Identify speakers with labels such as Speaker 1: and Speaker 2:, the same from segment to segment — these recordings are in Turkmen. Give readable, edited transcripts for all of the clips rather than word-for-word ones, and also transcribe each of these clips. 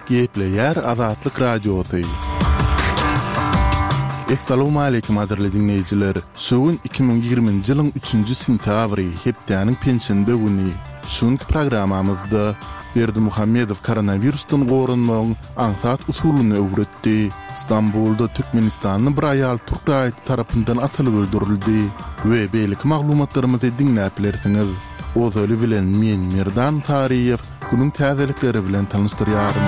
Speaker 1: Gepleyer Azatlyk Radiosu. Assalamu alaykum adirli dinleyijiler. Şuun 2020-nji ýylyň 3-nji sentýabry hepdeniň pensiýende güni. Şuňky programamyzda Berdi Muhammedow koronavirusdan gorunmagyň aňsat usulyny öwretdi. İstanbulda Türkmenistanyň bir aýal Türk raýaty tarapyndan atylyp öldürildi. We beýlik maglumatlarymyzy dinläp bilersiňiz. Ozaly bilen men Merdan Tariýew günüň täzelikleri bilen tanışdyrýarym.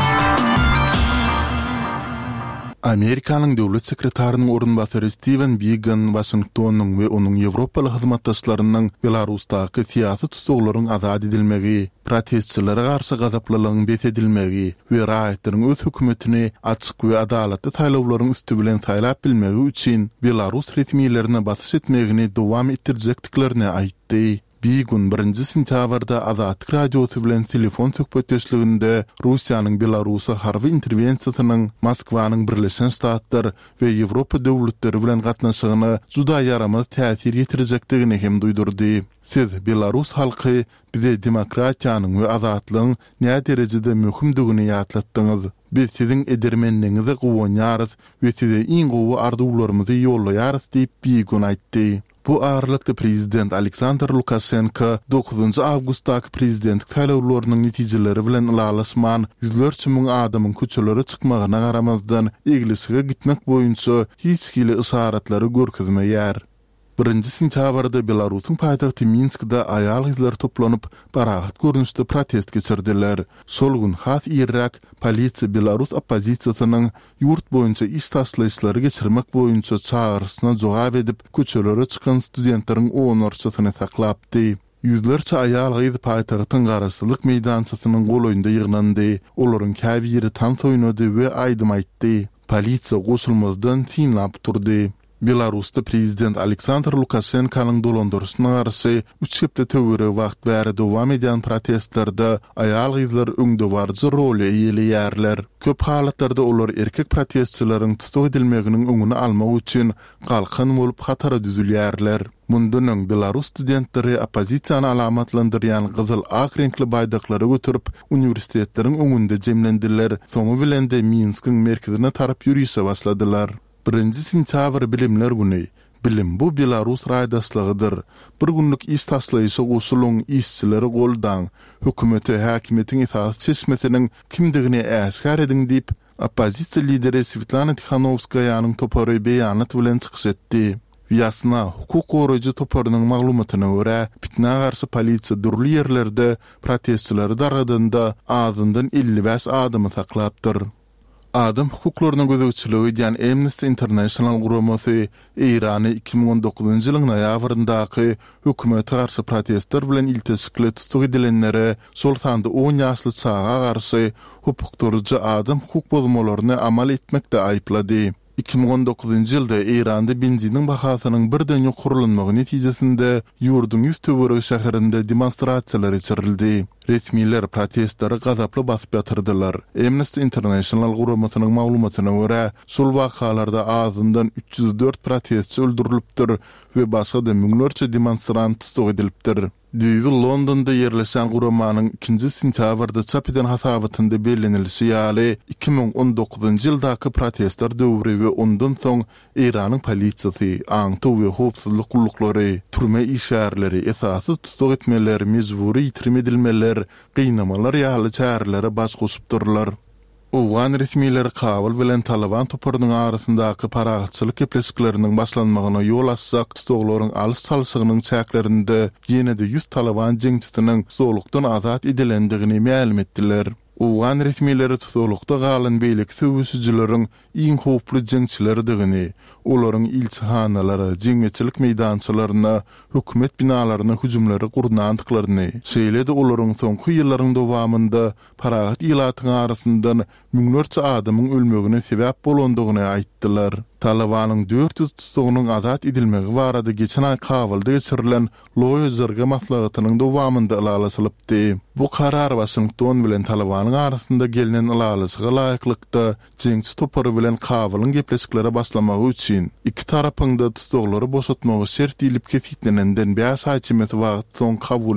Speaker 1: Amerikanyň döwlet sekretarynyň orunbasary Steven Biegun Washingtonyň we onuň Ýewropaly hyzmatdaşlarynyň Belarusdaky syýasy tutuklaryň azad edilmegi, protestçilere garşy gazaplalygyň besedilmegi we raýatlaryň öz hökümetini açyk we adalatly taýlawlaryň üstü bilen taýlap bilmegi üçin Belarus resmiýetlerine basyş etmegini dowam etdirjekdiklerini aýtdy. Biegun 1-nji sentýabrda Azatlyk Radiosu bilen telefon söhbetdeşliginde Russiýanyň Belarusa harby interwensiýasynyň Moskwanyň Birleşen Ştatlar we Ýewropa döwletleri bilen gatnaşygyny juda ýaramaz täsir ýetirjekdigini hem duýdurdy. Siz Belarus halky bize demokratiýanyň we azatlygyň näme derejede möhümdigini ýatlatdyňyz. Biz siziň edermenligiňizi gowunýarys we size iň gowy arzuwlarymyzy ýollaýarys diýip Biegun aýtdy. Bu ağırlıkta Prezident Aleksandr Lukashenko 9 Awgustdaky prezidentlik taýlawlarynyň netijeleri bilen ulalaşman yüzlerçe müň adamyň köçelere çykmagyna garamazdan eglisige gitmek boýunça hiç kile ysaratlary görkezmeýär. 1-nji sentýabrda Belarusyň paýtagty Minskde aýal gyzlar toplanyp barahat görnüşde protest geçirdiler. Şol gün has Irak polisiýa Belarus oppozisiýasynyň ýurt boýunça iş taşlyşlary geçirmek boýunça çağrısyna jogap edip köçelere çykan studentleriň oňarçysyny saklapdy. Yüzlerçe aýal gyzy paýtagtyň garaşsylyk meýdançasynyň golaýynda ýygnandy. Olaryň käbiri tans oýnady we aýdym aýtdy. Polisiýa goşulmazdan tinlap turdy. Belarusda Prezident Aleksandr Lukashenko'nun dolandırışına karşı 3 hepde töwere wagt bäri dowam eden protestlarda aýal gyzlar öňde barjy rol eýelýärler. Köp halatlarda olar erkek protestçilaryň tutuk edilmeginiň öňüni almak üçin galkyn bolup hatara düzülýärler. Mundan Belarus studentleri opozisiýany alamatlandyrýan gyzyl ak renkli baýdaklary götürüp uniwersitetleriň öňünde jemlendiler. Soňu bilen de Minskiň merkezine tarap ýürüýse başladylar. 1-nji sentýabr bilimler güni. Bilim bu Belarus raýdaşlygydyr. Bir günlük iş taşlaýyşy goşuluň işçileri goldan, hökümeti häkimetiň itaat çeşmesiniň kimdigini äskär ediň diýip oppozisiýa lideri Svetlana Tikhanovskaýanyň topary beýanat bilen çykyş etdi. Ýasna hukuk goraýjy toparynyň maglumatyna görä, pitnä garşy polisiýa durly ýerlerde protestçileri dargadanda azyndan 55 adamy saklapdyr. Adam hukuklarynyň gözegçiligi diýen Amnesty International guramasy Irany 2019-njy ýylyň noýabryndaky hökümete garşy protestler bilen iltisikle tutuk edilenlere şol sanda 10 ýaşly çağa garşy hukukturjy adam hukuk bozmalaryny amal etmekde aýplady. 2019-njy ýylda Iranda benziniň bahasynyň birden ýokurlanmagy netijesinde ýurdun 100 töwerek şäherinde demonstrasiýalar geçirildi. Resmiler protestleri gazaply basyp ýatyrdylar. Amnesty International guramasynyň maglumatyna görä, şol wakalarda azyndan 304 protestçi öldürilipdir we başga da müňlerçe demonstrant tutuk edilipdir. Düýgü Londonda ýerleşen guramanyň 2-nji sentýabrda çap eden hasabatynda bellenilýär ýaly 2019-njy ýyldaky protestler döwri we ondan soň Iranyň polisiýasy, aňty we howpsuzlyk gullukları, türme işärleri, esasy tutuk etmeler, mejburi ýitirim edilmeler, gynamalar ýaly çärelere baş goşupdyrlar. Owan resmiýetleri kabul bilen Taliban toparynyň arasyndaky paragatçylyk gepleşikleriniň başlanmagyna ýol açsak, tutuklaryň alys çalyşygynyň çäklerinde ýene-de 100 Taliban jeňçisiniň tutuklukdan azat edilendigini ma'lum etdiler. Owan resmiýetleri tutuklukda galan beýlik söwüşçileriň iň howply jeňçilerdigini, olaryň ilçihanalary, jeňmeçilik meýdançalaryna, hökümet binalaryna hüjumlary gurdandyklaryny, şeýle-de olaryň soňky ýyllaryň dowamında paragat ýylatyň arasyndan müňlerçe adamyň ölmegine sebäp bolandygyny aýtdylar. Talabanyň 400 tutugynyň azat edilmegi barada geçen ay Kabulda geçirilen loýuzlarga maslahatynyň dowamında ulalaşylypdy. Bu karar Washington bilen Talabanyň arasynda gelinen ulalaşyga laýyklykda jeňçi topary bilen Kabulyň gepleşiklere başlamagy üçin iki tarapyň da tutuklary boşatmagy şert edilip kesitlenenden bäş haýçymety wagt soň kabul